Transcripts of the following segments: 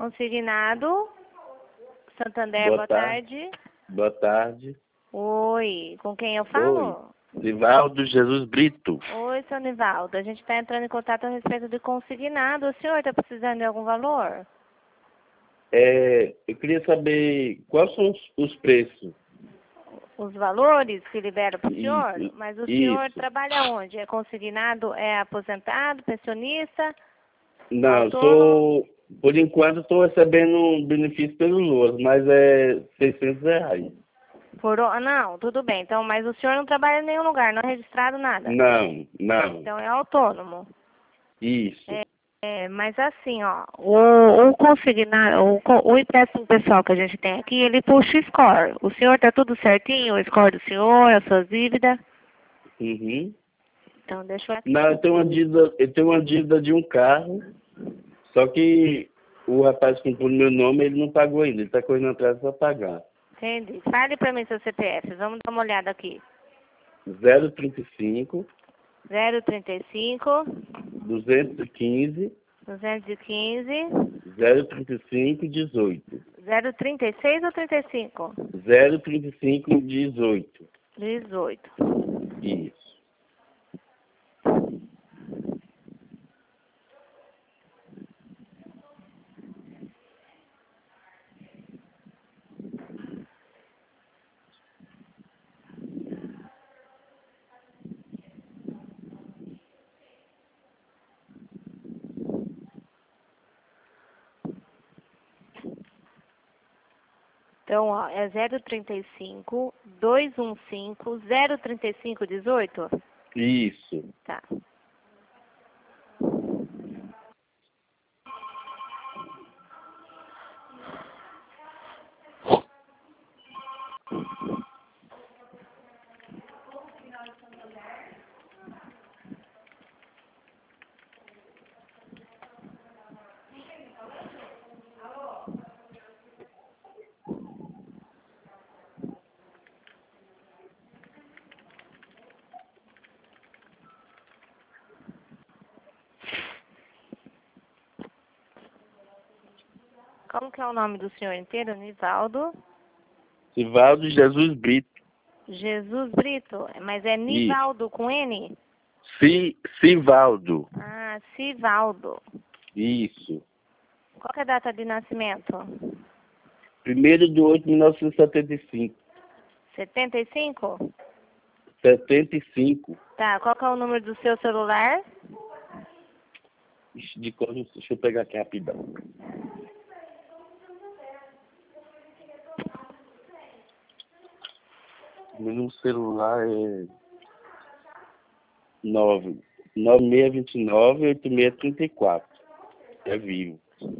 Consignado. Santander, boa tarde. Boa tarde. Oi, com quem eu falo? Oi, Nivaldo Jesus Brito. Oi, seu Nivaldo. A gente está entrando em contato a respeito de consignado. O senhor está precisando de algum valor? Eu queria saber quais são os preços. Os valores que libera para o senhor? Mas o senhor Isso. trabalha onde? É consignado? É aposentado? Pensionista? Não, Autônomo? por enquanto estou recebendo um benefício pelo LOAS, mas é R$ 600. Não, tudo bem. Então, mas o senhor não trabalha em nenhum lugar, não é registrado nada? Não, não. Então é autônomo. Isso. Mas assim, ó, o consignado, o empréstimo pessoal que a gente tem aqui, ele puxa o score. O senhor tá tudo certinho, o score do senhor, as suas dívidas? Uhum. Então, deixa eu... Não, eu tenho uma dívida de um carro, só que o rapaz que comprou no meu nome, ele não pagou ainda, ele está correndo atrás para pagar. Entendi. Fale pra mim seu CPF, vamos dar uma olhada aqui. 035 035 215 215 035 18 036 ou 35? 035 18. 18. Isso. Então, ó, é 035 215 035 18? Isso. Tá. Como que é o nome do senhor inteiro? Nivaldo Nivaldo Jesus Brito. Jesus Brito. Mas é Nivaldo com N? Sivaldo. Ah, Sivaldo. Isso. Qual que é a data de nascimento? 1º de 8 de 1975. 75? 75. Tá, qual que é o número do seu celular? Ixi, deixa eu pegar aqui rapidão. O meu celular é 9629 8634. É vivo.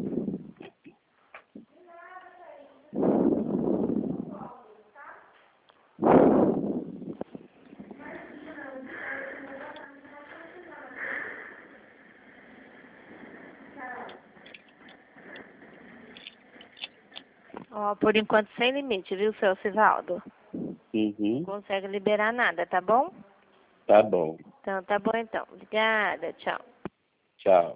Ó, por enquanto sem limite, viu, seu Sivaldo? Uhum. Não consegue liberar nada, tá bom? Tá bom. Então, tá bom então. Obrigada, tchau. Tchau.